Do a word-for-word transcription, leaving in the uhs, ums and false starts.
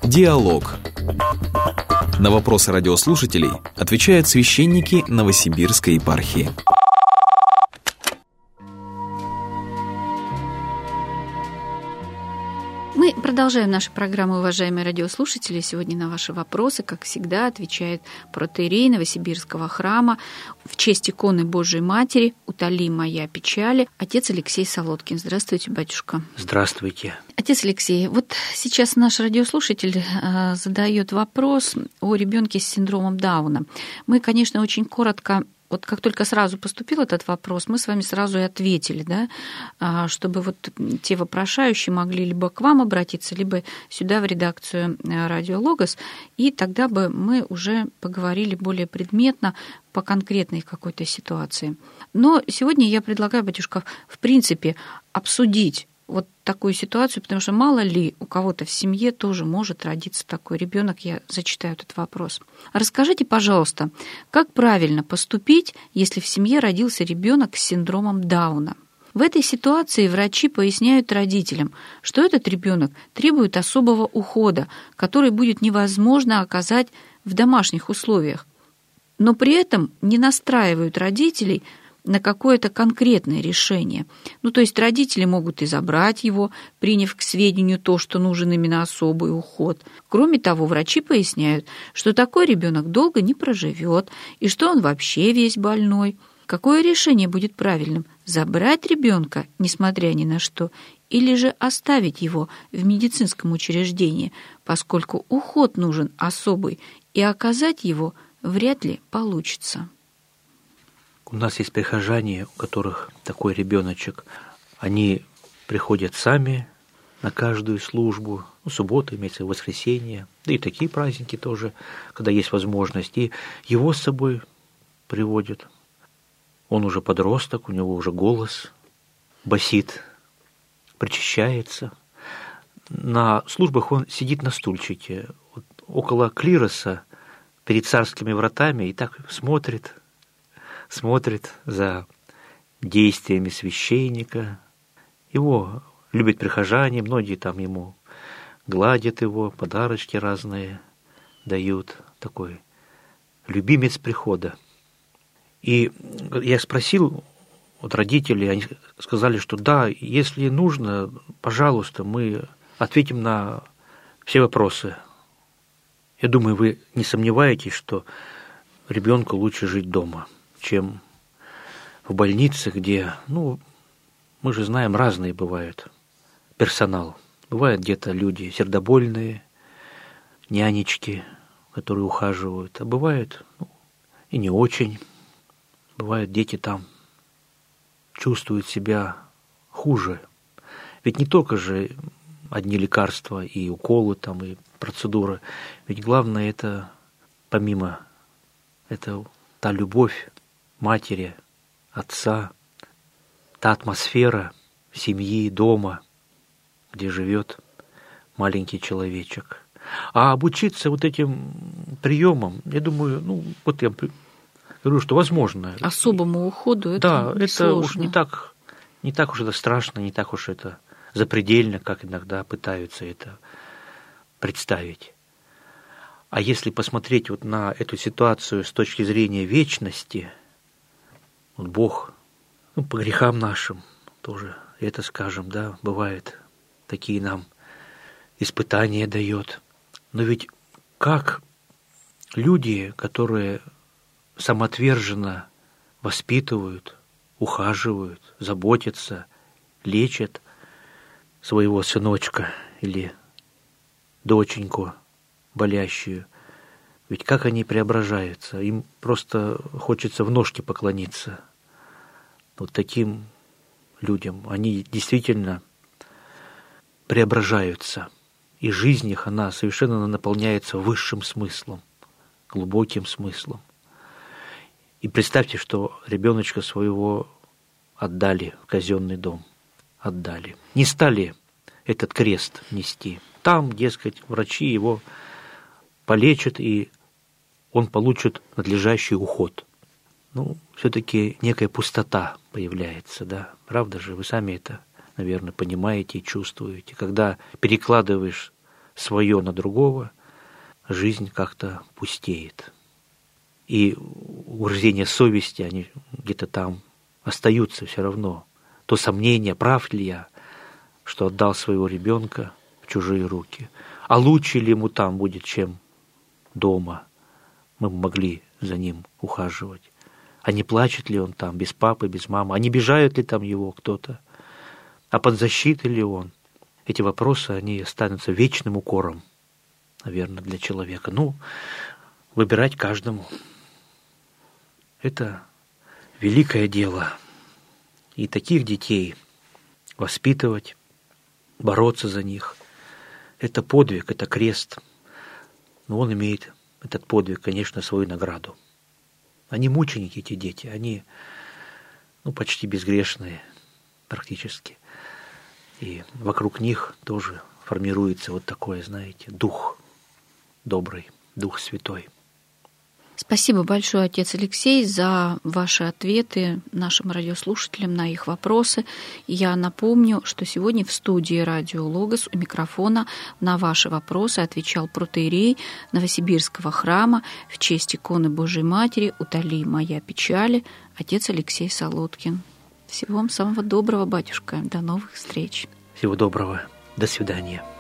Диалог. На вопросы радиослушателей отвечают священники Новосибирской епархии. Мы продолжаем нашу программу, уважаемые радиослушатели. Сегодня на ваши вопросы, как всегда, отвечает протоиерей Новосибирского храма в честь иконы Божией Матери «Утоли моя печали» отец Алексей Солодкин. Здравствуйте, батюшка. Здравствуйте. Отец Алексей, вот сейчас наш радиослушатель задает вопрос о ребенке с синдромом Дауна. Мы, конечно, очень коротко. Вот как только сразу поступил этот вопрос, мы с вами сразу и ответили, да, чтобы вот те вопрошающие могли либо к вам обратиться, либо сюда в редакцию «Радио Логос», и тогда бы мы уже поговорили более предметно по конкретной какой-то ситуации. Но сегодня я предлагаю, батюшка, в принципе, обсудить вот такую ситуацию, потому что мало ли у кого-то в семье тоже может родиться такой ребенок. Я зачитаю этот вопрос. Расскажите, пожалуйста, как правильно поступить, если в семье родился ребенок с синдромом Дауна? В этой ситуации врачи поясняют родителям, что этот ребенок требует особого ухода, который будет невозможно оказать в домашних условиях, но при этом не настраивают родителей на какое-то конкретное решение. Ну, то есть родители могут и забрать его, приняв к сведению то, что нужен именно особый уход. Кроме того, врачи поясняют, что такой ребенок долго не проживет, и что он вообще весь больной. Какое решение будет правильным? Забрать ребенка, несмотря ни на что, или же оставить его в медицинском учреждении, поскольку уход нужен особый, и оказать его вряд ли получится. У нас есть прихожане, у которых такой ребеночек, они приходят сами на каждую службу, ну, субботу, имеется воскресенье, да и такие праздники тоже, когда есть возможность, и его с собой приводят. Он уже подросток, у него уже голос басит, причащается. На службах он сидит на стульчике, вот около клироса, перед царскими вратами, и так смотрит, смотрит за действиями священника. Его любят прихожане, многие там ему гладят его, подарочки разные дают. Такой любимец прихода. И я спросил вот родителей, они сказали, что да, если нужно, пожалуйста, мы ответим на все вопросы. Я думаю, вы не сомневаетесь, что ребенку лучше жить дома, чем в больнице, где, ну, мы же знаем, разные бывают персонал. Бывают где-то люди сердобольные, нянечки, которые ухаживают, а бывают, ну, и не очень. Бывают, дети там чувствуют себя хуже. Ведь не только же одни лекарства и уколы, там, и процедуры. Ведь главное это, помимо, это та любовь матери, отца, та атмосфера семьи, дома, где живет маленький человечек. А обучиться вот этим приемам, я думаю, ну, вот я говорю, что возможно. Особому уходу это да, это сложно. Уж не так, не так уж это страшно, не так уж это запредельно, как иногда пытаются это представить. А если посмотреть вот на эту ситуацию с точки зрения вечности, вот Бог, ну, по грехам нашим тоже это скажем, да, бывает, такие нам испытания дает. Но ведь как люди, которые самоотверженно воспитывают, ухаживают, заботятся, лечат своего сыночка или доченьку болящую, ведь как они преображаются, им просто хочется в ножки поклониться. Вот таким людям они действительно преображаются, и жизнь их, она совершенно наполняется высшим смыслом, глубоким смыслом. И представьте, что ребеночка своего отдали в казенный дом, отдали. Не стали этот крест нести. Там, дескать, врачи его полечат, и он получит надлежащий уход. Ну, все-таки некая пустота появляется, да? Правда же? Вы сами это, наверное, понимаете и чувствуете. Когда перекладываешь свое на другого, жизнь как-то пустеет. И угрызения совести, они где-то там остаются все равно. То сомнение, прав ли я, что отдал своего ребенка в чужие руки. А лучше ли ему там будет, чем дома? Мы могли за ним ухаживать. А не плачет ли он там без папы, без мамы? А не обижает ли там его кто-то? А под защитой ли он? Эти вопросы, они останутся вечным укором, наверное, для человека. Ну, выбирать каждому. Это великое дело. И таких детей воспитывать, бороться за них, это подвиг, это крест. Но он имеет, этот подвиг, конечно, свою награду. Они мученики, эти дети, они ну, почти безгрешные практически. И вокруг них тоже формируется вот такой, знаете, дух добрый, дух святой. Спасибо большое, отец Алексей, за ваши ответы нашим радиослушателям на их вопросы. Я напомню, что сегодня в студии радио «Логос» у микрофона на ваши вопросы отвечал протоиерей Новосибирского храма в честь иконы Божией Матери «Утоли моя печали» отец Алексей Солодкин. Всего вам самого доброго, батюшка. До новых встреч. Всего доброго. До свидания.